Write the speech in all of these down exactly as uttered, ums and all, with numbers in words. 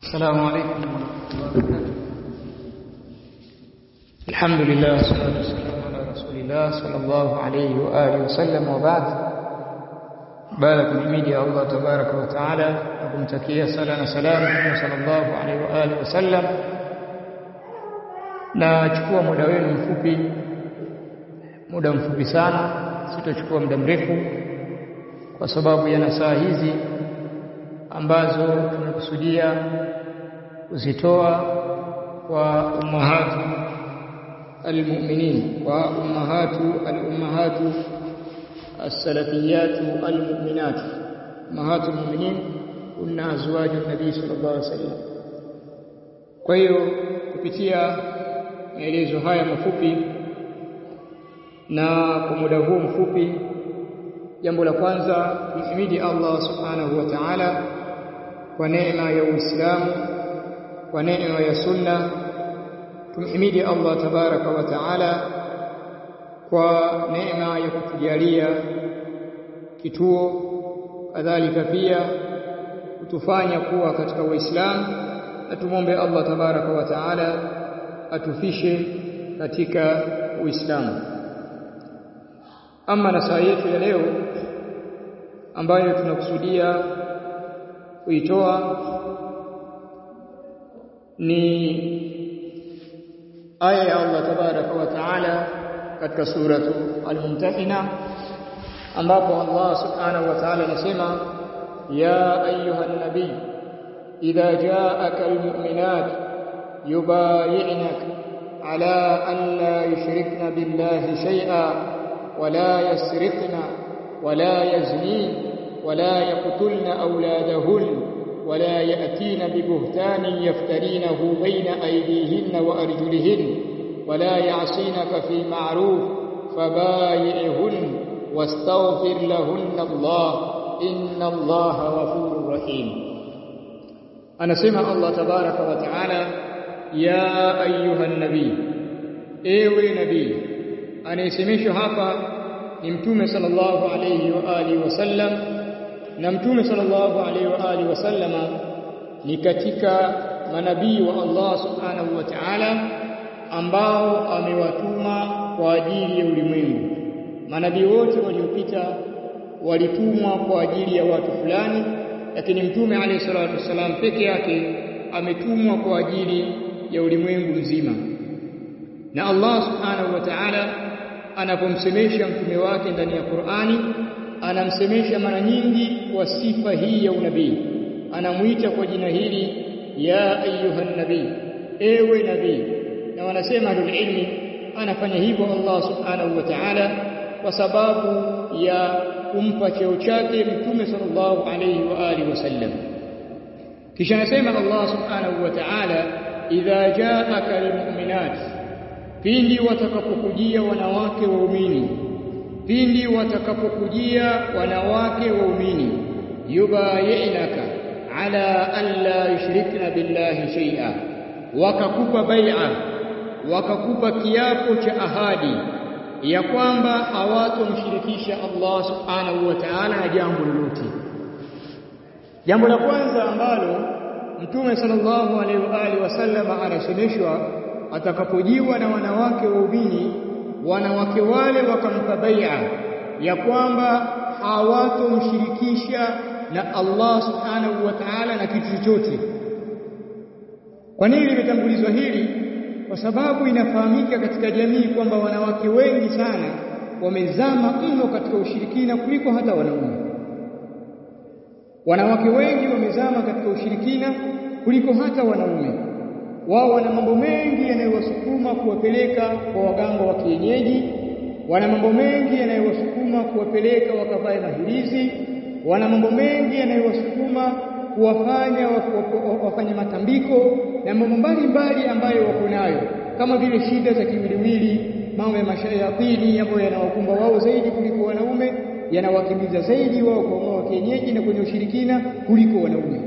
السلام عليكم ورحمة الله وبركاته. الحمد لله والصلاة والسلام على رسول الله صلى الله عليه وآله وسلم وبعد. بارك نحمد الله تبارك وتعالى وكمتكيا صلاة وسلام صلى الله عليه وآله وسلم. Na chukua muda wenu mfupi, muda mfupi sana, sitochukua muda mrefu kwa sababu ya nasaha hizi ambazo tunakusudia kuzitoa kwa ummahatu almu'minin, kwa ummahatu al-ummahatu as-salafiyatu al-mu'minat, ummahatu al-mu'minin kunna azwaju nabii sallallahu alaihi wasallam. Kwa hiyo kupitia maelezo haya mafupi na kwa muda huu mfupi, jambo la kwanza tumhimidi Allah subhanahu wa ta'ala kwa neema ya Uislamu, kwa neema ya sunna. Tumhimidi Allah tabaraka wa ta'ala kwa neema ya kutujalia kituo, kadhalika pia kutufanya kuwa katika Uislamu, na tumombe Allah tabaraka wa ta'ala atufishe katika Uislamu. Ama nasaha yetu ya leo ambayo tunakusudia kuitoa ni aya ya Allah tabaraka wa taala katika suratu Al-Mumtahina, ambapo Allah subhanahu wa ta'ala anasema ya ayyuhan nabiy idha ja'aka almu'minat yubayi'naka ala an la yushrikna billahi shay'an ولا يسرقن ولا يزنين ولا يقتلن أولادهن ولا يأتين ببهتان يفترينه بين أيديهن وأرجلهن ولا يعصينك في معروف فبايعهن واستغفر لهن الله إن الله غفور رحيم. أنا سمع الله تبارك وتعالى يا أيها النبي، ewe nabii. Anayesemeshwa hapa ni Mtume sallallahu alayhi wa alihi wasallam, na Mtume sallallahu alayhi wa alihi wasallama ni katika manabii wa Allah subhanahu wa ta'ala ambao amewatuma kwa ajili ya ulimwengu. Manabii wote waliopita walitumwa kwa ajili ya watu fulani, lakini Mtume alayhi salatu wasallam peke yake ametumwa kwa ajili ya ulimwengu mzima. Na Allah subhanahu wa ta'ala anapomsemesha mtume wake ndani ya Qur'ani, anamsemesha mara nyingi kwa sifa hii ya unabii. Anamuita kwa jina hili ya ayyuhan nabii, ewe nabii. Na wanasema ahlul ilmi anafanya hivyo Allah subhanahu wa ta'ala kwa sababu ya kumpa cheo chake mtume sallallahu alayhi wa alihi wasallam. Kisha anasema Allah subhanahu wa ta'ala idha ja'aka almu'minat, pindi watakapokujia wanawake waumini, pindi watakapokujia wanawake waumini, yubayi'naka ala an la yushrikna billahi shay'a, wakakupa bai'a, wakakupa kiapo cha ahadi ya kwamba hawatomshirikisha Allah subhanahu wa ta'ala na jambo lolote. Jambo la kwanza ambalo Mtume sallallahu alaihi wa alihi wasallam anasemeshwa atakapojiwa na wanawake waumini, wanawake wale wakampa bai'a ya kwamba hawatomshirikisha na Allah subhanahu wa ta'ala na kitu chochote. Kwa nini limetangulizwa hili? Kwa sababu inafahamika katika jamii kwamba wanawake wengi sana wamezama mno katika ushirikina kuliko hata wanaume. Wanawake wengi wamezama katika ushirikina kuliko hata wanaume. Wao wana mambo mengi yanayowasukuma kuwapeleka kwa waganga wa kienyeji, wana mambo mengi yanayowasukuma kuwapeleka wakavae mahirizi, wana mambo mengi yanayowasukuma kuwafanya wafanye matambiko na mambo mbalimbali ambayo wako nayo, kama vile shida za kimwiliwili, mambo ya mashayatini ambayo yanawakumba wao zaidi kuliko wanaume, yanawakimbiza zaidi wao kwa wa kienyeji na kwenye ushirikina kuliko wanaume.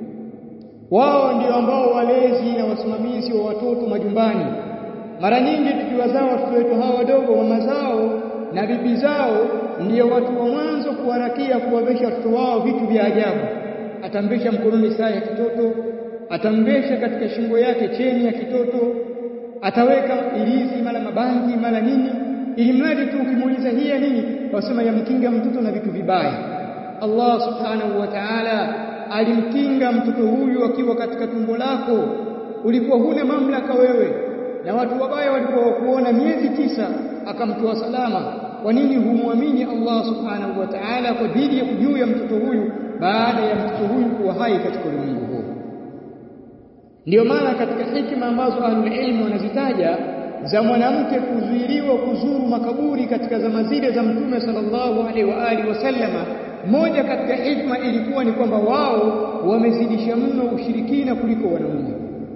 Wao ndio ambao walezi na wasimamizi wa watoto majumbani. Mara nyingi tukiwazaa watoto wetu hawa wadogo, mama zao na bibi zao ndio watu wa mwanzo kuharakia kuwavesha watoto wao vitu vya ajabu. Atambesha mkononi saa ya kitoto, atamvesha katika shingo yake cheni ya kitoto, ataweka ilizi mara mabangi mara nini, ili mradi tu ukimuuliza hii ya nini, wasema yamkinga mtoto na vitu vibaya. Allah subhanahu wa ta'ala alimkinga mtoto huyu akiwa katika tumbo lako, ulikuwa huna mamlaka wewe, na watu wabaya walikuwa kuona miezi tisa akamtoa salama. Kwa nini humwamini Allah subhanahu wa ta'ala kwa dhidi ya juu ya mtoto huyu baada ya mtoto huyu kuwa hai katika ulimwengu huu? Ndio maana katika hikima ambazo ahlul ilm wanazitaja za mwanamke kuzuiliwa kuzuru makaburi katika zama zile za Mtume sallallahu alaihi wa alihi wasallama, moja katika hikma ilikuwa ni kwamba wao wamezidisha mno ushirikina kuliko wanaume.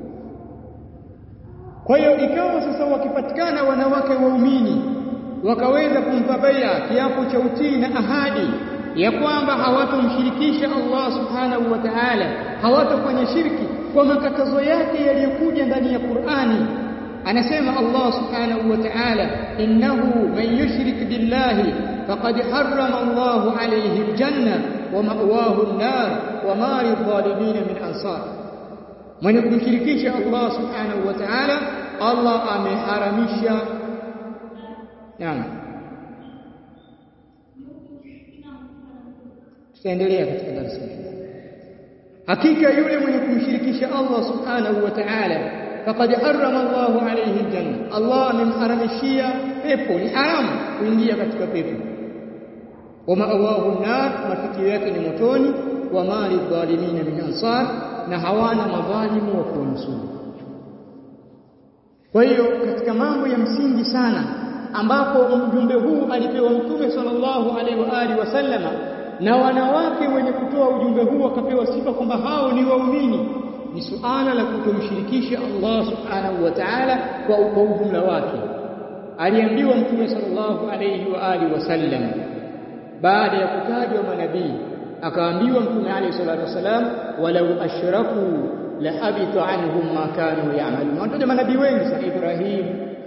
Kwa hiyo ikawa sasa wakipatikana wanawake waumini wakaweza kumpa bai'a, kiapo cha utii na ahadi ya kwamba hawatomshirikisha Allah subhanahu wa ta'ala, hawatofanya shirki kwa makatazo yake yaliyokuja ndani ya Qur'ani. Anasema Allah subhanahu wa ta'ala, innahu man yushrik billahi faqad harrama Allahu alayhi aljanna wa ma'wahu an-nar wa ma lidh-dhalimin min ansar. Mwenye kumshirikisha Allah subhanahu wa ta'ala, Allah ameharamisha. Naam, tutaendelea katika darasa hili. Hakika yule mwenye kumshirikisha Allah subhanahu wa ta'ala, faqad harrama Allahu alayhi aljanna, Allah amemharamishia pepo, ni haramu kuingia katika pepo. Wa ma'awahu an-nar, mafikio yake ni motoni. Wa ma lidh-dhalimin min ansar, na hawana madhalimu wa kunusuru. Kwa hiyo katika mambo ya msingi sana ambapo ujumbe huu alipewa Mtume sallallahu alaihi wa alihi wasallama, na wanawake wenye kutoa ujumbe huu wakapewa sifa kwamba hao ni waumini, ni suala la kutomshirikisha Allah subhanahu wa ta'ala kwa ujumla wake. Aliambiwa Mtume sallallahu alaihi wa alihi wasallam baada ya kutajwa manabii, akaambiwa Mtume alayhi salatu wasalam, walau ashraku la habita anhum ma kanu ya'malun. Wataja manabii wengi sana, Ibrahim,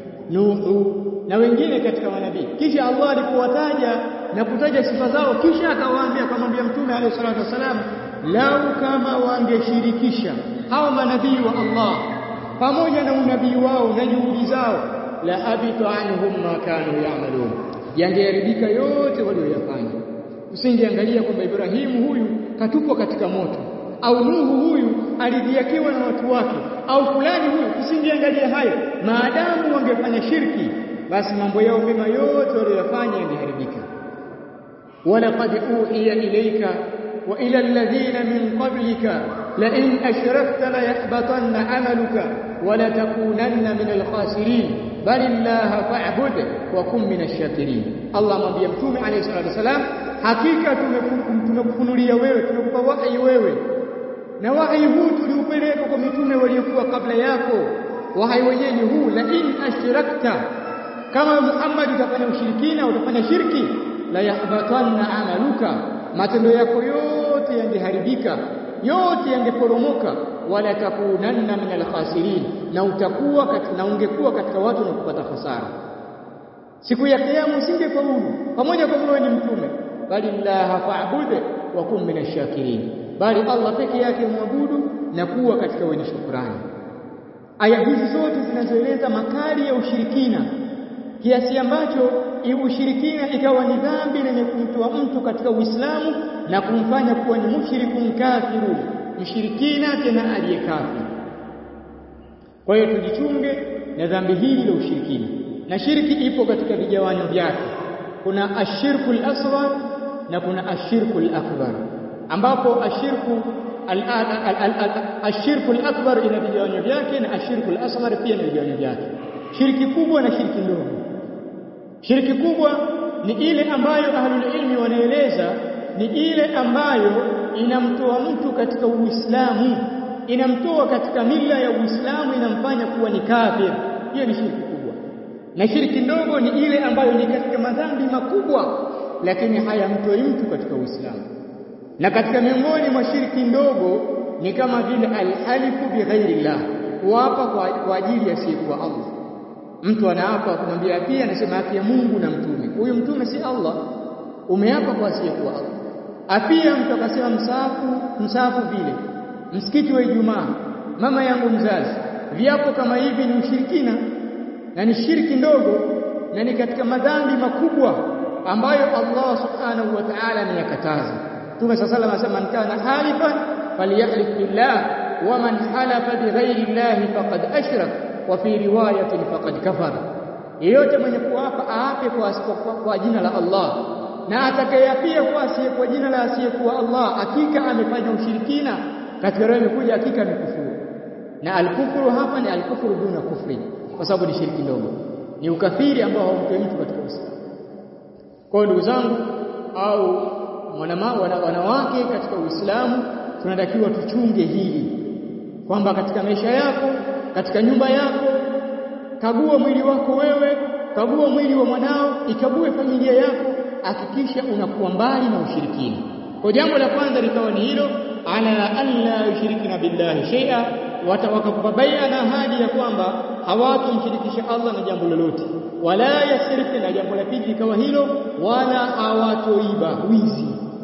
Nuhu na wengine katika manabii. Kisha Allah alipowataja na kutaja sifa zao, kisha akawaambia, akamwambia Mtume alayhi salatu wasalam, lau kama wangeshirikisha hao manabii wa Allah pamoja na unabii wao na juhudi zao, la habita anhum ma kanu ya'malun, yangeharibika yote walioyafanya. Usingeangalia kwamba Ibrahimu huyu katupwa katika moto, au Nuhu huyu alidhiakiwa na watu wake, au fulani huyu. Usingeangalia hayo. Maadamu wangefanya shirki, basi mambo yao mema yote waliyofanya yangeharibika. Walaqad uhiya ilayka wa ila alladhina min qablika la in ashrakta la yahbatanna 'amaluka wa la takunanna min al-khasirin bal illaha fa'bud wa kun min ash-shakirin. Allah amwambia Mtume alayhi salatu wasalam, hakika tumekufunulia wewe, tumekupa wahi wewe, na wahi huu tuliupeleka kwa mitume waliokuwa kabla yako. Wahi wenyewe ni huu, la in ashrakta, kama Muhammad utafanya ushirikina, utafanya shirki, la yahbatanna amaluka, matendo yako yote yangeharibika, yote yangeporomoka, wala takunanna min al-khasirin, na utakuwa katika, na ungekuwa katika watu na kupata hasara. Siku ya kiyama usingefaulu pamoja kwa wewe ni mtume, bali Allah fa'bud wa kun min ash-shakirin, bali Allah peke yake muabudu na kuwa katika wenye shukrani. Aya hizi zote zinazoeleza makali ya ushirikina, kiasi ambacho ushirikina ikawa ni dhambi lenye kumtoa mtu katika Uislamu na kumfanya kuwa ni mushrikun kafiru, mshirikina tena aliyekafiri. Kwa hiyo tujichunge na dhambi hili la ushirikina. Na shirki ipo katika vigawanyo vyake. Kuna ashirkul asghar na kuna ashirkul akbar, ambapo ashirku ashirkul akbar ina vigawanyo vyake na ashirkul asghar pia ina vigawanyo vyake. Shirki kubwa na shirki ndogo. Shirki kubwa ni ile ambayo ahlul ilmi wanaeleza ni ile ambayo inamtoa mtu katika Uislamu, inamtoa katika mila ya Uislamu, inamfanya kuwa ni kafir. Hiyo ni shirki kubwa. Na shirki ndogo ni ile ambayo ni katika madhambi makubwa, lakini hayamtoi mtu katika Uislamu. Na katika miongoni mwa shirki ndogo ni kama vile alhalifu bighairillah, kuapa kwa, kwa ajili ya siku Allah. Mtu anaapa kumwambia pia, anasema afia Mungu na mtume. Huyu mtume si Allah, umeapa kwa siku Allah. Afia mtu akasema msafu, msafu vile msikiti wa Ijumaa, mama yangu mzazi. Viapo kama hivi ni ushirikina na ni shirki ndogo na ni katika madhambi makubwa ambayo Allah subhanahu wa ta'ala ameyakataza. Mtume sallallahu alayhi wasallam kana halifan falyahlif billah wa man halafa bighairi llahi faqad ashrak wa fi riwayatin faqad kafara. Yeyote mwenye kuapa aape kwa, kwa, kwa jina la Allah, na atakayepia kwa asiye kwa jina la asiyekuwa Allah hakika amefanya ushirikina. Katika roho imekuja hakika amekufuru. Na al-kufru hapa ni al-kufru duna kufri, kwa sababu ni shirki ndogo, ni ukafiri ambao haumtoi mtu katika Uislamu. Kwa ndugu zangu au wanawake katika Uislamu, tunatakiwa tuchunge hili kwamba katika maisha yako, katika nyumba yako, kagua mwili wako wewe, kagua mwili wa mwanao, ikague familia yako, hakikisha unakuwa mbali na ushirikina. Kwa jambo la kwanza likawa ni hilo, ala alla yushrikina billahi shay'a, wakakupa bayana ahadi ya kwamba hawatomshirikisha Allah na jambo lolote, wala yasiriki, na jambo la pili ikawa hilo, wala hawatoiba. Wizi,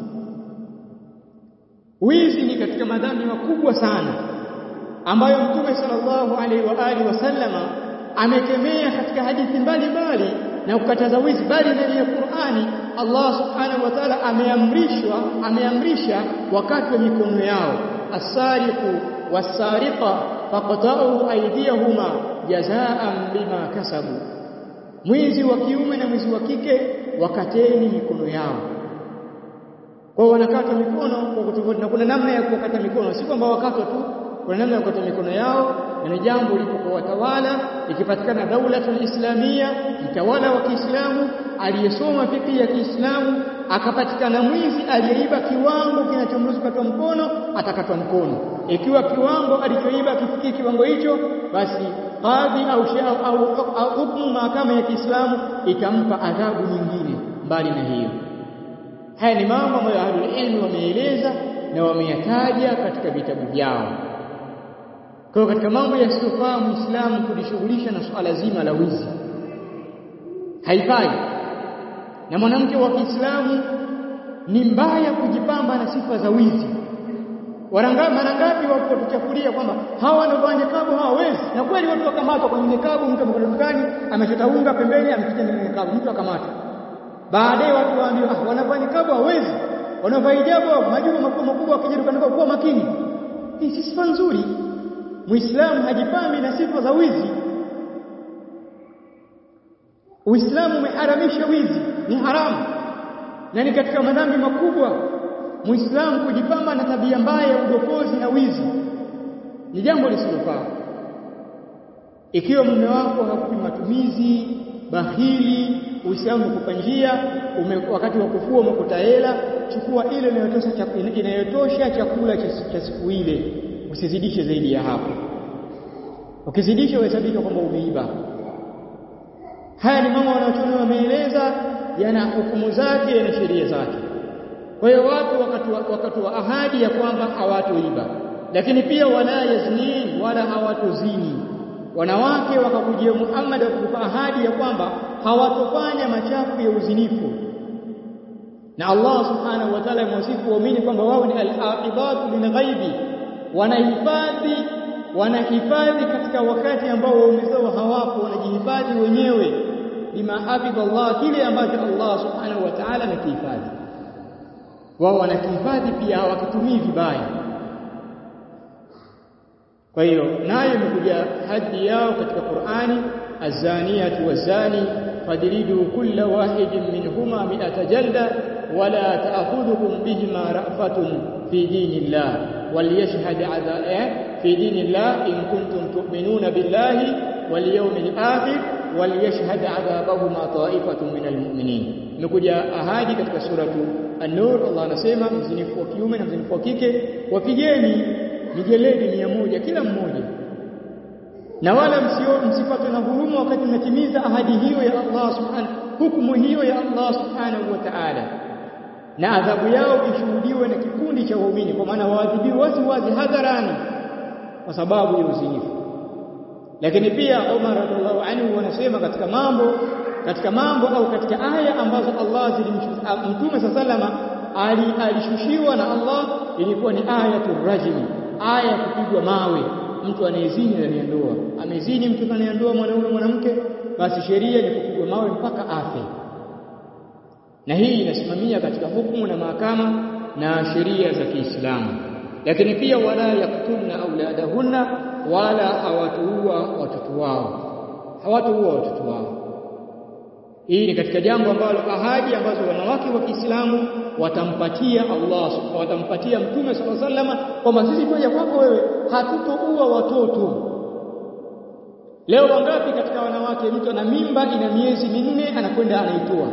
wizi ni katika madhambi makubwa sana ambayo Mtume sallallahu alaihi wa alihi wasallama amekemea katika hadithi mbalimbali na kukataza wizi, bali ndani ya Qur'ani Allah subhanahu wa ta'ala ameamrishwa ameamrisha wakati wa mikono yao, as-sariqu was-sariqa faqta'u aydiyahuma jazaa'an bima kasabu, mwizi wa kiume na mwizi wa kike wakateni mikono yao. Kwa wanakata mikono kwa kutofauti, na kuna namna ya kukata mikono, si kwamba wakatwa tu, kuna namna ya kukata mikono yao, na ni jambo lipo kwa watawala. Ikipatikana daulatul islamia, mtawala wa Kiislamu aliyesoma fiqh ya Kiislamu, akapatikana mwizi aliyeiba kiwango kinachomruhusu kukatwa mkono, atakatwa mkono. Ikiwa kiwango alichoiba kifikia kiwango hicho, basi kadhi au shao au hukumu mahakama ya Kiislamu ikampa adhabu nyingine mbali na hiyo. Haya ni mambo ambayo ahlul ilmi wameeleza na wameyataja katika vitabu vyao. Kwa katika mambo yasiyofaa Muislamu kujishughulisha na swala zima la wizi, haifai. Na mwanamke wa Kiislamu ni mbaya kujipamba na sifa za wizi. Waranga mara ngapi watu watuchafulia kwamba hawa wanafanya nikabu hawawezi, na kweli watu wakamatwa kwa nikabu. Mtu amekwenda dukani amechota unga pembeni, amekija na nikabu, mtu akamatwa. Baadaye watu waambiwa ah, wanafanya nikabu hawawezi, wanafanya hijabu majibu makubwa makubwa, wakija dukani kwa makini. Hii si sifa nzuri. Muislamu hajipambi na sifa za wizi. Uislamu umeharamisha wizi, ni haramu na ni katika madhambi makubwa. Muislamu kujipamba na tabia mbaya ya udokozi na wizi ni jambo lisilofaa. Ikiwa mume wako hakupi matumizi, bahili, Uislamu ukupa njia, wakati wa kufua umekuta hela, chukua ile inayotosha chakula, inayotosha chakula cha siku ile, usizidishe zaidi ya hapo. Ukizidisha uhesabika kwamba umeiba. Haya ni mambo wanaochuoni wameeleza, yana hukumu zake na sheria zake. Kwa hiyo watu wakati wakati wa ahadi ya kwamba hawatoiba, lakini pia wala yazni, wala hawatozini. Wanawake wakakujia Muhammad akakupa ahadi ya kwamba hawatofanya machafu ya uzinifu, na Allah subhanahu wa ta'ala mwasifu waamini kwamba wao ni al-hafidhatu min ghaibi, wanahifadhi wanahifadhi katika wakati ambao waume zao hawapo, wanajihifadhi wenyewe bima hafidha Allah, kile ambacho Allah subhanahu wa ta'ala amekihifadhi. Wao wanakihifadhi pia, hawakitumii vibaya. Kwa hiyo nayo imekuja hadi yao katika Qur'ani, azaniyatu wazani fadridu kulla wahidin minhuma mi'ata jalda wala ta'khudhukum bihima ra'fatun fi dinillah waliyashhad 'adha fi dinillah in kuntum tu'minuna billahi wal yawmil akhir waliyashhad 'adhabahuma ta'ifatun minal mu'minin. Imekuja ahadi katika suratu An-Nur, Allah anasema mzinifu wa kiume na mzinifu wa kike wapigeni mijeledi mia moja kila mmoja, na wala msio msipate na huruma wakati mnatimiza ahadi hiyo ya Allah subhanahu, hukumu hiyo ya Allah subhanahu wa ta'ala, na adhabu yao ishuhudiwe na kikundi cha waumini, kwa maana waadhibiwe wazi wazi hadharani kwa sababu ya uzinifu. Lakini pia Umar radhiallahu anhu wanasema katika mambo katika mambo au katika aya ambazo Allah zilimshusha Mtume sallama ali alishushiwa na Allah, ilikuwa ni ayatul rajmi, aya ya kupigwa mawe. mtu anayezini ndani ya ndoa. Amezini mtu ndani ya ndoa mwanaume mwanamke, basi sheria ni kupigwa mawe mpaka afe. Na hii inasimamia katika hukumu na mahakama na sheria za Kiislamu. Lakini pia wala yaktulna auladahunna, wala hawatuua watoto wao. Hawatuua watoto wao. Hii ni katika jambo ambalo ahadi ambazo wanawake wa Kiislamu watampatia Allah, watampatia Mtume sallallahu alaihi wasallam kwamba sisi tuja kwako wewe hatutoua watoto. Leo wangapi katika wanawake mtu ana mimba ina miezi minne anakwenda anaitoa?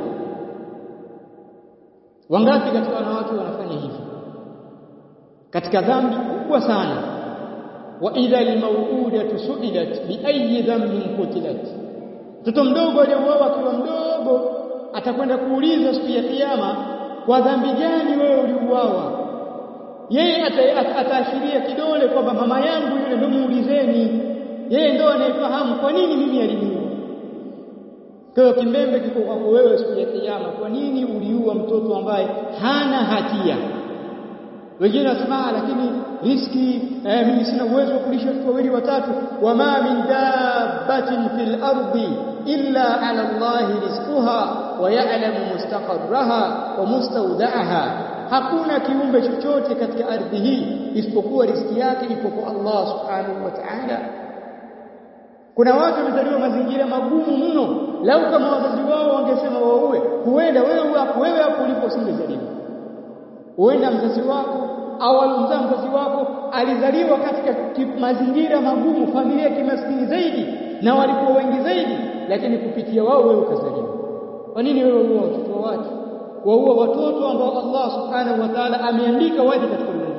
Wangapi katika wanawake wanafanya hivi? Katika dhambi kubwa sana. Wa idha al-maw'udatu su'ilat bi ayyi dhanbin qutilat. Mtoto mdogo aliyeuawa akiwa mdogo atakwenda kuulizwa siku ya kiyama, kwa dhambi gani wewe uliuawa? Yeye ataashiria kidole kwamba mama yangu yule ndio muulizeni. Yeye ndio anayefahamu kwa nini mimi aliniua. Kwa kimbembe kiko kwako wewe siku ya kiyama, kwa nini uliua mtoto ambaye hana hatia? Wengine wasema lakini riski eh, mimi sina uwezo wa kulisha watoto wawili watatu. Wama min dabbatin fil ardi illa ala Allahi rizquha wa ya'lamu mustaqarraha wa mustawda'aha. Hakuna kiumbe chochote katika ardhi hii isipokuwa riziki yake ipo kwa Allah subhanahu wa ta'ala. Kuna watu wamezaliwa mazingira magumu mno, lau kama wazazi wao wangesema waue, huenda wewe hapo wewe hapo ulipo usingezaliwa. Huenda mzazi wako au alomzaa mzazi wako alizaliwa katika mazingira magumu, familia kimaskini zaidi na walikuwa wengi zaidi, lakini kupitia wao wewe ukazaliwa. Kwa nini wewe uwe watoto wa watu? Waua watoto ambao Allah subhanahu wa ta'ala ameandika waje katika ulimwengu.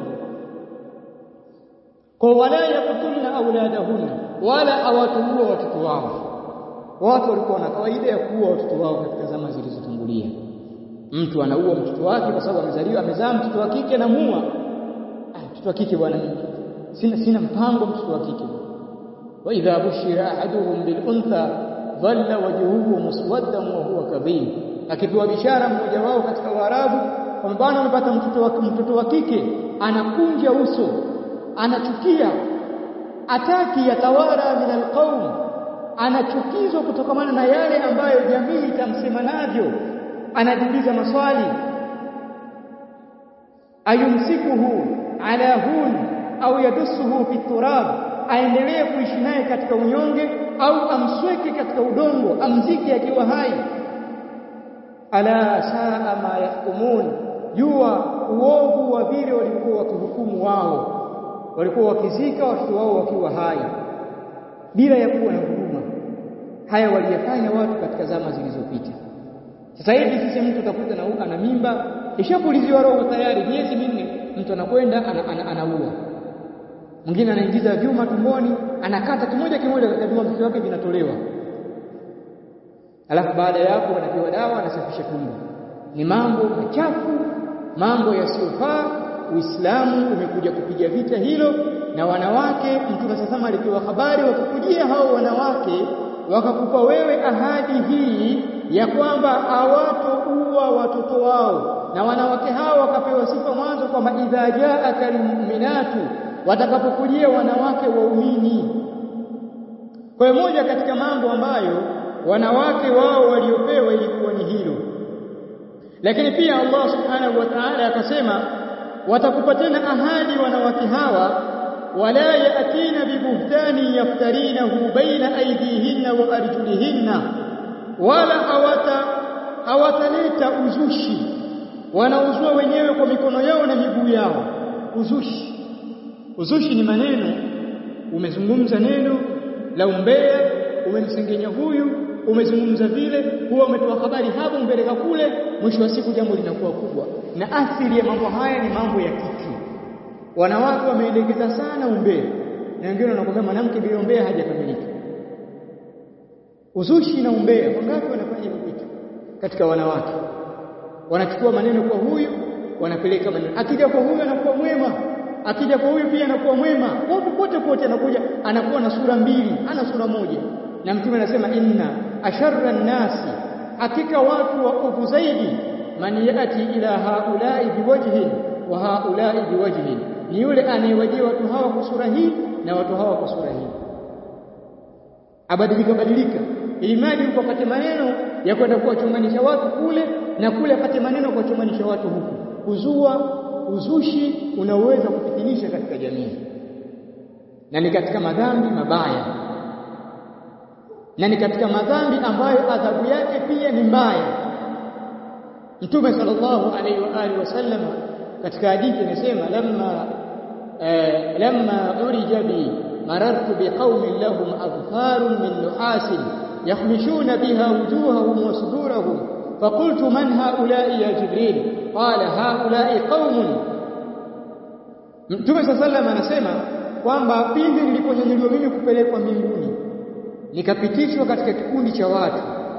Kwa wala yaqtulna auladahunna, wala hawatuua watoto wao. Watu walikuwa na kawaida ya kuua watoto wao katika zama zilizotangulia. Mtu anaua mtoto wake kwa sababu amezaliwa amezaa mtoto wa kike na muua. Ah, mtoto wa kike bwana mimi sina sina mpango mtoto wa kike. Wa idha bushira ahaduhum bil untha dhalla wajhuhu muswaddan wa huwa kadhib. Akipewa bishara mmoja wao katika Waarabu kwamba bwana amepata mtoto wa mtoto wa kike, anakunja uso, anachukia, ataki yatawara min alqaum, anachukizwa kutokana na yale ambayo jamii itamsema navyo. Anajiuliza maswali, ayumsikuhu ala hun au yadussuhu fi turab, aendelee kuishi naye katika unyonge au amsweke katika udongo amzike akiwa hai. Ala saa ma yahkumun, jua uovu wa vile walikuwa wakihukumu wao. Walikuwa wakizika watoto wao wakiwa hai bila ya kuwa na huruma. Haya waliyafanya watu katika zama zilizopita. Sasa hivi sisi mtu utakuta na ana mimba ishapuliziwa roho tayari miezi minne, mtu anakwenda anaua. Ana, ana, ana mwingine anaingiza vyuma tumboni, anakata kimoja kimoja katika vyuma vyote wake vinatolewa. Alafu baada ya hapo anapewa dawa, anasafisha tumbo. Ni mambo machafu, mambo yasiyofaa. Uislamu umekuja kupiga vita hilo. Na wanawake, Mtume sasa alipewa habari, wakikujia hao wanawake wakakupa wewe ahadi hii ya kwamba hawatoua watoto wao, na wanawake hao wakapewa sifa mwanzo kwamba idha jaaka almu'minatu, watakapokujia wanawake waumini. Kwa hiyo moja katika mambo ambayo wanawake wao waliopewa ilikuwa ni hilo. Lakini pia Allah subhanahu wa ta'ala akasema watakupa tena ahadi wanawake hawa, wala yaatina bibuhtani yaftarinahu baina aydihinna wa arjulihinna, wala hawata hawataleta uzushi, wanauzua wenyewe kwa mikono yao na miguu yao. Uzushi, uzushi ni maneno, umezungumza neno la umbea, umemsengenya huyu, umezungumza vile, huwa umetoa habari hapo umpeleka kule, mwisho wa siku jambo linakuwa kubwa. Na asili ya mambo haya ni mambo ya kiki. Wanawake wameelekeza sana umbea, na wengine wanakuambia mwanamke bila umbea hajakamilika. Uzushi na umbea, wangapi wanafanya hivyo vitu katika wanawake? Wanachukua maneno kwa huyu, wanapeleka maneno. Akija kwa huyu anakuwa mwema, akija kwa huyu pia anakuwa mwema. Wote pote pote anakuja anakuwa na sura mbili, ana sura moja. Na Mtume anasema inna asharra an-nasi, hakika watu waovu zaidi, man yati ila haula'i biwajhin wa haula'i biwajhin, ni yule anayewajia watu hawa kwa sura hii na watu hawa kwa sura hii, abadilika badilika, ili mali yuko apate maneno ya kwenda kuwachunganisha watu kule na kule apate maneno kuwachunganisha watu huku, kuzua uzushi unaoweza kufitinisha katika jamii, na ni katika madhambi mabaya, na ni katika madhambi ambayo adhabu yake pia ni mbaya. Mtume sallallahu alaihi wa alihi wasallam katika hadithi anasema, lamma eh, lamma urija bi marartu biqaumin lahum adfarun min nuhasin yakhmishuna biha wujuhahum wa sudurahum faqultu man haula'i ya Jibril qala haula'i qaumun. Mtume sallallahu alaihi wasallam anasema kwamba pindi niliponyanyuliwa mimi kupelekwa mbinguni, nikapitishwa katika kikundi cha watu,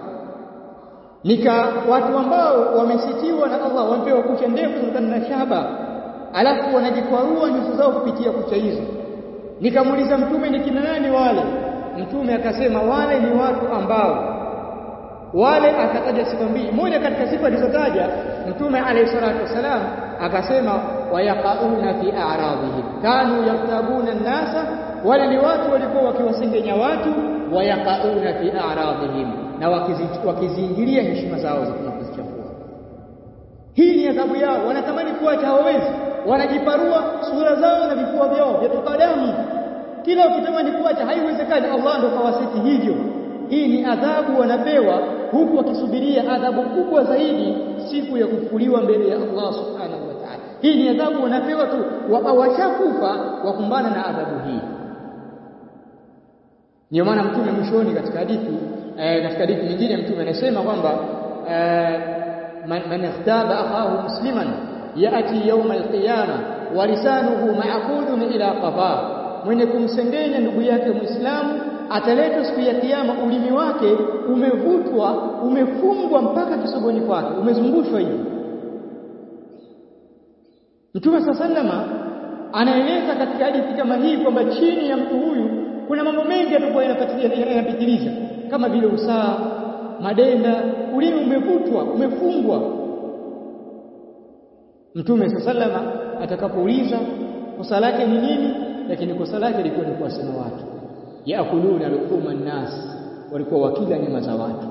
nika watu ambao wamesitiwa na Allah, wamepewa kucha ndefu kutokana na shaba, alafu wanajikwarua nyuso zao kupitia kucha hizo. Nikamuuliza Mtume, ni kina nani wale? Mtume akasema wale ni watu ambao wale, akataja sifa mbili. Moja katika sifa alizotaja Mtume alayhi salatu wasalam akasema, wayaqauna fi a'radihim kanu yartabuna an-nasa, wale ni watu walikuwa wakiwasengenya watu, wayaqauna fi a'radihim, na wakiziingilia heshima zao zinapozichafua. Hii ni adhabu yao, wanatamani kuacha hawawezi, wanajiparua sura zao na vifua vyao vyatoka damu, kila ukitamani kuacha haiwezekani. Allah ndio kawasiti hivyo. Hii ni adhabu wanapewa, huku wakisubiria adhabu kubwa zaidi siku ya kufufuliwa mbele ya Allah subhanahu wa ta'ala. Hii ni adhabu wanapewa tu, washakufa wakumbana na adhabu hii. Ndio maana Mtume mwishoni katika hadithi eh, katika hadithi nyingine Mtume anasema kwamba eh, man, man ikhtaba akhahu musliman yati yawm alqiyama wa lisanuhu ma'qudun ila qafa, mwenye kumsengenya ndugu yake Muislamu ataletwa siku ya kiyama, ulimi wake umevutwa, umefungwa mpaka kisogoni kwake, umezungushwa hivi. Mtume sallama anaeleza katika hadithi kama hii kwamba chini ya mtu huyu kuna mambo mengi yatakuwa yanapitiliza, kama vile usaa, madenda, ulimi umevutwa, umefungwa. Mtume sallama atakapouliza kosa lake ni nini, lakini kosa lake lilikuwa ni kuwasema watu, yaakuluna luhuma nnas, walikuwa wakila nyama za watu.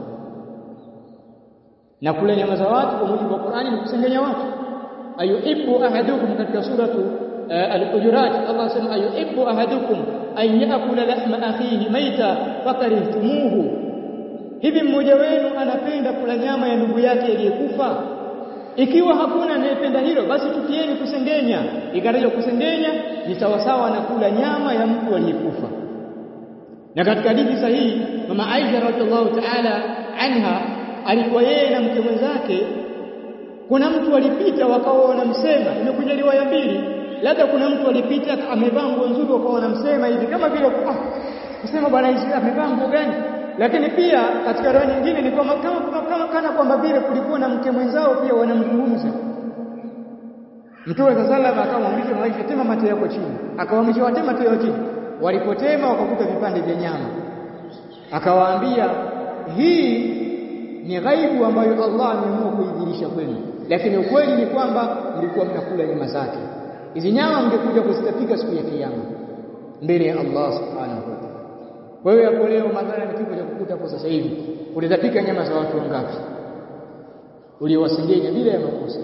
Na kula nyama za watu kwa mujibu wa Qur'ani ni kusengenya watu. Ayuhibbu ahadukum, katika suratu uh, al-Hujurat Allah sema, ayuhibbu ahadukum an yaakula lahma akhihi maita fakarihtumuhu, hivi mmoja wenu anapenda kula nyama ya ndugu yake aliyekufa? Ikiwa hakuna anayependa hilo, basi tukieni kusengenya. Ikataja kusengenya ni sawasawa na kula nyama ya mtu aliyekufa. Na katika hadithi sahihi mama Aisha radhiallahu ta'ala anha, alikuwa yeye na mke mwenzake, kuna mtu alipita wakawa wanamsema. Imekuja riwaya mbili, labda kuna mtu alipita amevaa nguo nzuri wakawa wanamsema hivi kama vile ah, kusema bwana hizi amevaa nguo gani. Lakini pia katika riwaya nyingine ni kama kama kama kana kwamba vile kulikuwa na mke mwenzao pia wanamzungumza. Mtume sallallahu alayhi wasallam akamwambia Aisha, tema mate yako chini. Akawaambia watema mate yako chini. Walipotema wakakuta vipande vya nyama. Akawaambia, hii ni ghaibu ambayo Allah ameamua kuidhihirisha kwenu, lakini ukweli ni kwamba mlikuwa mnakula nyama zake. Hizi nyama mngekuja kuzitapika siku ya kiyama mbele ya Allah subhanahu wa ta'ala. Wewe hapo leo madhara ni kipo cha kukuta kwa sasa hivi, ulizapika nyama za watu wangapi uliowasengenya bila ya makosa?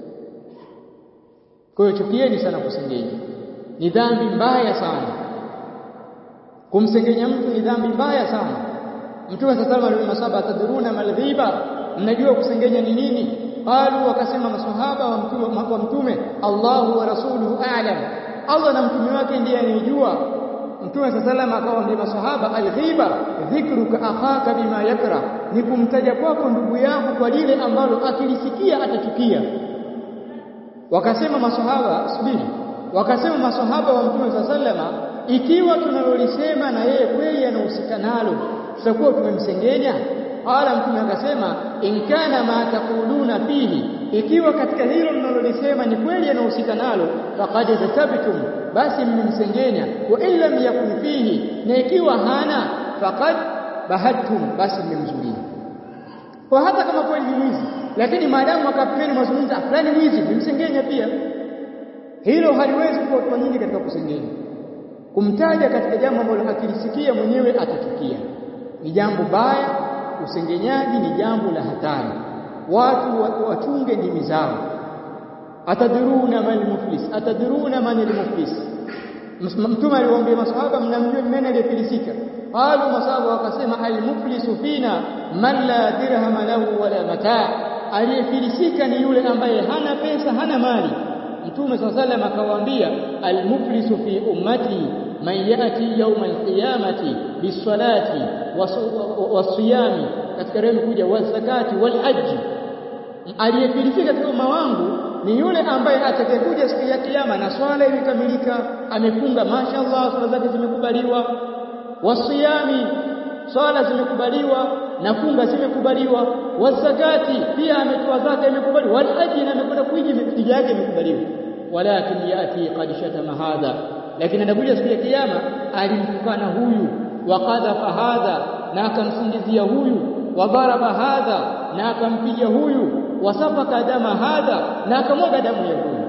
Kwa hiyo chukieni sana kusengenya, ni dhambi mbaya sana. Kumsengenya mtu ni dhambi mbaya sana. Mtume sallallahu alaihi wasallam, tadruna mal ghiba, mnajua kusengenya ni nini? Qalu, wakasema maswahaba wa mtume wa mtume, Allahu wa rasuluhu a'lam, Allah na mtume wake ndiye anijua. Mtume sallallahu alaihi wasallam akawaambia maswahaba, al-ghiba dhikruka akhaka bima yakra, ni kumtaja kwako ndugu yako kwa lile ambalo akilisikia atachukia. Wakasema maswahaba, subiri, wakasema maswahaba wa mtume sallallahu alaihi wasallam, ikiwa tunalolisema na yeye kweli anahusika nalo, tutakuwa tumemsengenya? Ala, mtume akasema, in kana ma taquluna fihi, ikiwa katika hilo mnalolisema ni kweli anahusika nalo, faqad zatabtum, basi mmemsengenya. Wa illam yakun fihi, na ikiwa hana, faqad bahadtum, basi mmemzulia. Kwa hata kama kweli ni mwizi, lakini maadamu akapeni mazungumzo fulani mwizi, mmemsengenya pia. Hilo haliwezi kuwa kwa nyingi katika kusengenya. kumtaja katika jambo ambalo akilisikia mwenyewe atachukia. Ni jambo baya, usengenyaji ni jambo la hatari. Watu wachunge ndimi zao. Atadruna man muflis, atadruna man muflis. Mtume aliwaambia masahaba, mnamjua ni nani aliyefilisika? Qalu, masahaba wakasema, al-muflisu fina man la dirham lahu wala mataa, aliyefilisika ni yule ambaye hana pesa, hana mali. Mtume sallallahu alayhi wasallam akawaambia, al-muflisu fi ummati man yati yawm al-qiyamati bis-salati was-siyami, katika rehemu kuja was-zakati wal-hajj. Aliyefilisika katika umma wangu ni yule ambaye atakayekuja siku ya kiyama na swala imekamilika, amefunga mashaallah, swala zake zimekubaliwa, wasiyami, swala zimekubaliwa na funga zimekubaliwa, wazakati, pia ametoa zaka imekubaliwa, walaji, na amekwenda kuiji mitija yake imekubaliwa. Walakin yati qad shatama hadha, lakini anakuja siku ya kiyama alimtukana huyu, waqadhafa hadha, na akamsingizia huyu, wadharaba hadha, na akampiga huyu, wasafaka dama hadha, na akamwaga damu ya huyu.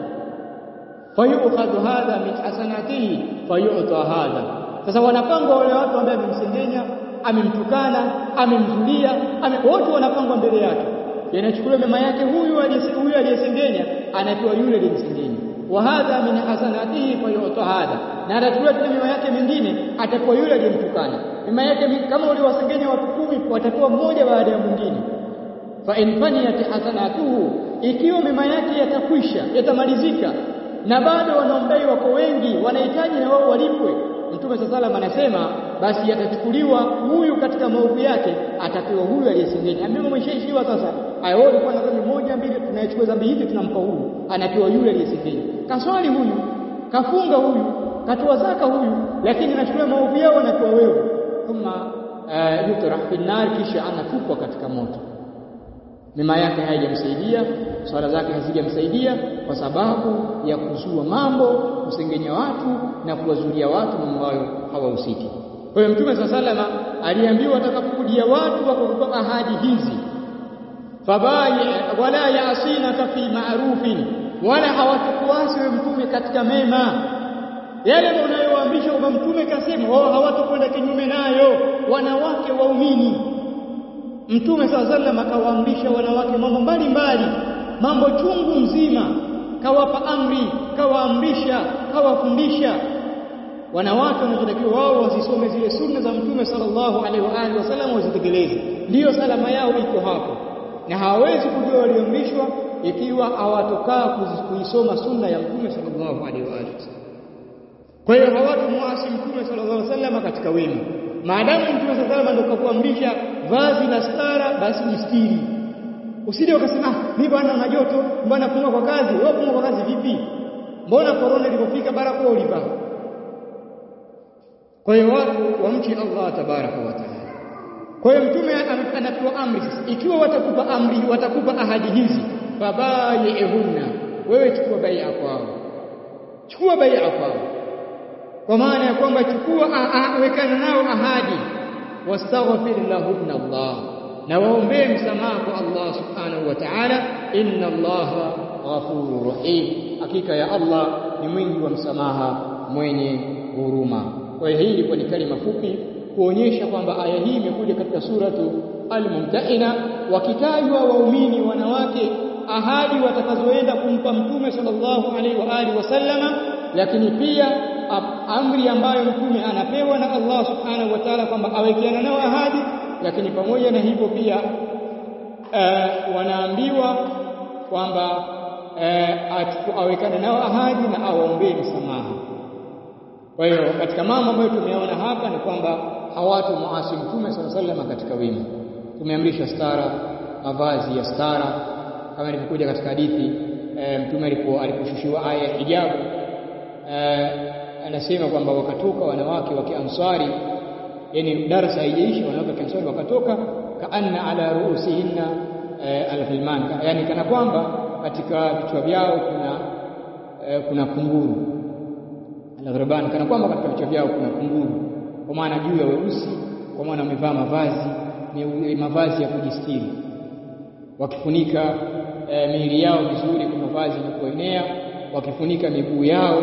Fayu'khadhu hadha min hasanatihi fayu'ta hadha. Sasa wanapangwa wale watu ambao amemsengenya, amemtukana, amemzulia, wote wanapangwa mbele yake. Yanachukuliwa mema yake huyu aliyesikia, huyu aliyesengenya anapewa yule aliyemsengenya. Wa hadha min hasanatihi fayu'ta hadha, na atachukuliwa mema yake mengine atapewa yule aliyemtukana. Mema yake kama uliwasengenya watu kumi, watapewa mmoja baada ya mwingine. Fa in faniyat hasanatuhu, ikiwa mema yake yatakwisha, yatamalizika, na bado wanaomdai wako wengi, wanahitaji na wao walipwe, Mtume sallallahu alayhi wasallam anasema basi yatachukuliwa huyu katika maovu yake, atapewa huyu aliyesengenya. Ambaye umeshaishiwa sasa, ayo ulikuwa na dhambi moja mbili, tunaichukua dhambi hizi tunampa huyu, anapewa yule aliyesengenya. Kaswali huyu, kafunga huyu, katoa zaka huyu, lakini anachukua maovu yao anapewa wewe. Thumma uh, yutrah fi nar, kisha anatupwa katika moto. Mema yake haijamsaidia, swala zake hazijamsaidia, kwa sababu ya kuzua mambo, kusengenya watu na kuwazulia watu ambayo hawahusiki. Kwa hiyo Mtume sallallahu alayhi wasallam aliambiwa atakapokudia watu wakakupa ahadi hizi, fabai wala ya'sinaka fi ma'rufin, wala hawatakuasi wewe Mtume katika mema. Yale unayowaambisha kwa Mtume kasema, wao hawatakwenda kinyume nayo. Wanawake waumini, Mtume sallallahu alayhi wasallam akawaamrisha wanawake mambo mbalimbali, mambo chungu mzima, kawapa amri, kawaamrisha, kawafundisha. Wanawake wanachotakiwa wao wasisome zile sunna za Mtume sallallahu alaihi wa alihi wasallam, wazitekeleze. Ndiyo salama yao iko hapo, na hawawezi kujua walioamrishwa ikiwa hawatokaa kuisoma sunna ya Mtume sallallahu alaihi wa alihi wasallam. Kwa hiyo hawatumuasi Mtume sallallahu alaihi wasallam katika wema. Maadamu Mtume sallallahu alaihi wasallam ndio kakuamrisha vazi la stara, basi jistiri. Usije ukasema, mimi bwana na joto, mbona funga kwa kazi? Wewe funga kwa kazi vipi? Mbona corona ilipofika barakoa ulivaa? Kwa hiyo watu wamchi Allah tabaraka wa taala. Kwa hiyo Mtume anatoa amri sasa, ikiwa watakupa amri, watakupa ahadi hizi, fabaihunna, wewe chukua bai'a kwao. Chukua bai'a kwao. Kwa maana ya kwamba chukua, wekana nao ahadi, wastaghfir lahunna Allah, na waombee msamaha kwa Allah subhanahu wa ta'ala. Inna Allaha ghafurur rahim, hakika ya Allah ni mwingi wa msamaha, mwenye huruma. Kwa hiyo hii ilikuwa ni kalima fupi kuonyesha kwamba aya hii imekuja katika suratu Al-Mumtahina, wakitajwa waumini wanawake ahadi watakazoenda kumpa Mtume sallallahu alaihi wa alihi wasallama, lakini pia amri ambayo Mtume anapewa na Allah subhanahu wa ta'ala kwamba awekeana nao ahadi. Lakini pamoja na hivyo pia uh, wanaambiwa kwamba uh, awekane nao ahadi na awaombee msamaha. Kwa hiyo katika mambo ambayo tumeona hapa ni kwamba hawatumuasi Mtume sallallahu alaihi wasallam katika wema. Tumeamrisha stara, mavazi ya stara, kama ilivyokuja katika hadithi e, Mtume aliposhushiwa aya ya hijabu, e, anasema kwamba wakatoka wanawake wa Kiansari, yani darasa haijaisha, wanawake wa Kiansari wakatoka, kaanna ala ruusihinna e, alghilman, yani kana kwamba katika vichwa vyao kuna e, kuna kunguru al-ghirban, kana kwamba katika vichwa vyao kuna kunguru, kwa maana juu ya weusi, kwa maana wamevaa mavazi ni mavazi ya kujistiri, wakifunika e, miili yao vizuri kwa mavazi ya kuenea, wakifunika miguu yao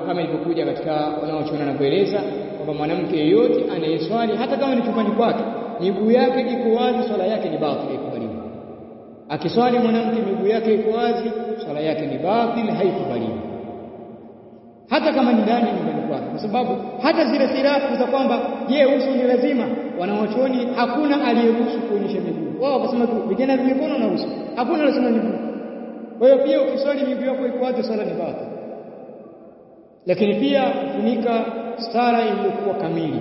kama ilivyokuja katika wanaochuona na kueleza kwamba mwanamke yeyote anayeswali hata kama ni chumbani kwake miguu yake iko wazi, swala yake ni batili, haikubaliwi. Akiswali mwanamke miguu yake iko wazi, swala yake ni batili, haikubaliwi, hata kama ni ndani nyumbani kwake, kwa sababu hata zile khirafu za kwamba je, uso ni lazima, wanawachuoni hakuna aliyeruhusu kuonyesha miguu. Wao wakasema tu vijana mikono na uso, hakuna lazima miguu. Kwa hiyo pia ukiswali miguu yako iko wazi, swala ni batili. Lakini pia kufunika stara iliyokuwa kamili,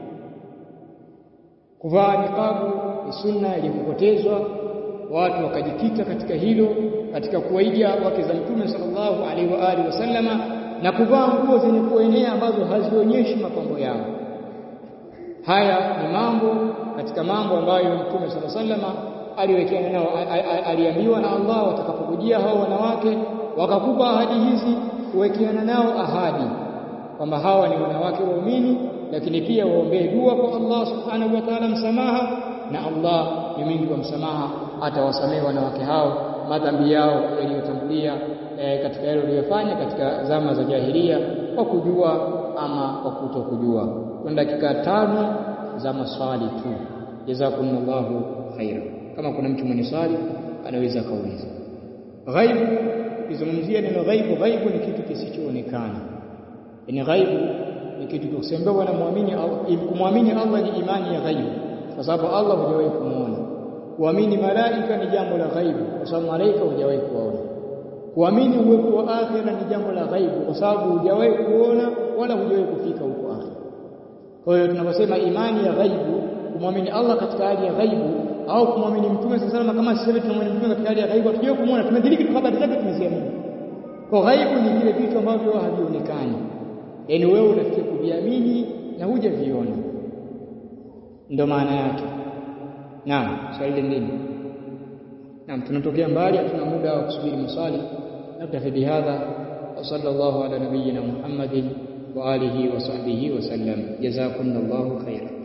kuvaa niqabu ni sunna iliyopotezwa, watu wakajikita katika hilo, katika kuwaiga wake za Mtume sallallahu alaihi wa alihi wasallama na kuvaa nguo zenye kuenea ambazo hazionyeshi mapambo yao. Haya ni mambo katika mambo ambayo Mtume sallallahu alaihi wasallama aliwekeana nao, aliambiwa na Allah watakapokujia hao wanawake wakakupa ahadi hizi, kuwekeana nao ahadi kwamba hawa ni wanawake waumini, lakini pia waombee dua kwa Allah subhanahu wa ta'ala msamaha, na Allah ni mwingi wa msamaha, atawasamehe wanawake hao madhambi yao yaliyotangulia e, katika yale waliyofanya katika zama za jahiliya kwa kujua ama kwa kutokujua. Kwa dakika tano za maswali tu. Jazakumullahu khaira. Kama kuna mtu mwenye swali anaweza kauliza. Ghaibu, kizungumzia neno ghaibu, ghaibu ni kitu kisichoonekana. Ni ghaibu ni kitu kusema bwana muamini au kumwamini Allah ni imani ya ghaibu, kwa sababu Allah hujawahi kumuona. Kuamini malaika ni jambo la ghaibu, kwa sababu malaika hujawahi kuona. Kuamini uwepo wa akhira ni jambo la ghaibu, kwa sababu hujawahi kuona wala hujawahi kufika huko akhira. Kwa hiyo tunaposema imani ya ghaibu, kumwamini Allah katika hali ya ghaibu, au kumwamini Mtume sallallahu alaihi wasallam kama sisi tunamwamini Mtume katika hali ya ghaibu, hatujawahi kumuona, tumediriki tu habari zake, tumeziamini. Kwa ghaibu ni vile vitu ambavyo havionekani, yaani wewe unafikia kuviamini na hujaviona, ndio maana yake. Naam, swali lingine. Naam, tunatokea mbali, hatuna muda wa kusubiri maswali. Naktafi bihadha wa sallallahu ala nabiyyina Muhammadin wa alihi wa sahbihi wa sallam. Jazakumullahu khairan.